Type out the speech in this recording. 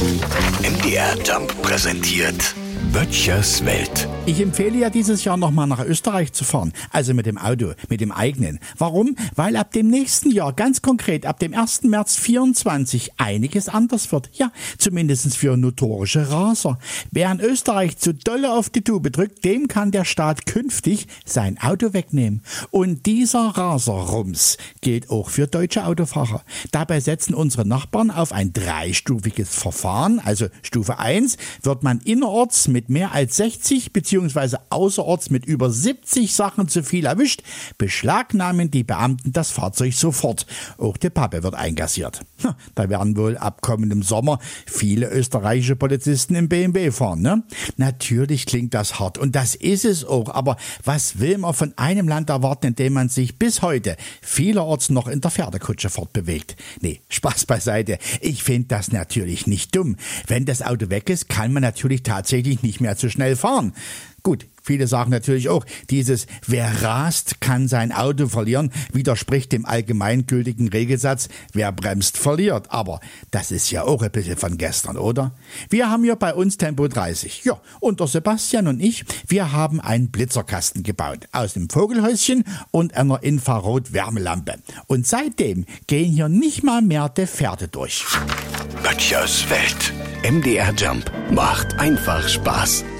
MDR Jump präsentiert Böttchers Welt. Ich empfehle ja dieses Jahr nochmal nach Österreich zu fahren, also mit dem Auto, mit dem eigenen. Warum? Weil ab dem nächsten Jahr, ganz konkret ab dem 1. März 24 einiges anders wird. Ja, zumindest für notorische Raser. Wer in Österreich zu dolle auf die Tube drückt, dem kann der Staat künftig sein Auto wegnehmen. Und dieser Raserrums gilt auch für deutsche Autofahrer. Dabei setzen unsere Nachbarn auf ein dreistufiges Verfahren. Also Stufe 1 wird man innerorts mit mehr als 60 bzw. außerorts mit über 70 Sachen zu viel erwischt, beschlagnahmen die Beamten das Fahrzeug sofort. Auch die Pappe wird einkassiert. Da werden wohl ab kommendem Sommer viele österreichische Polizisten im BMW fahren, ne? Natürlich klingt das hart und das ist es auch, aber was will man von einem Land erwarten, in dem man sich bis heute vielerorts noch in der Pferdekutsche fortbewegt? Nee, Spaß beiseite. Ich finde das natürlich nicht dumm. Wenn das Auto weg ist, kann man natürlich tatsächlich nicht mehr zu schnell fahren. Gut, viele sagen natürlich auch, dieses wer rast, kann sein Auto verlieren, widerspricht dem allgemeingültigen Regelsatz, wer bremst, verliert. Aber das ist ja auch ein bisschen von gestern, oder? Wir haben ja bei uns Tempo 30. Ja, und der Sebastian und ich, wir haben einen Blitzerkasten gebaut. Aus einem Vogelhäuschen und einer Infrarot-Wärmelampe. Und seitdem gehen hier nicht mal mehr die Pferde durch. Böttchers Welt. MDR Jump macht einfach Spaß.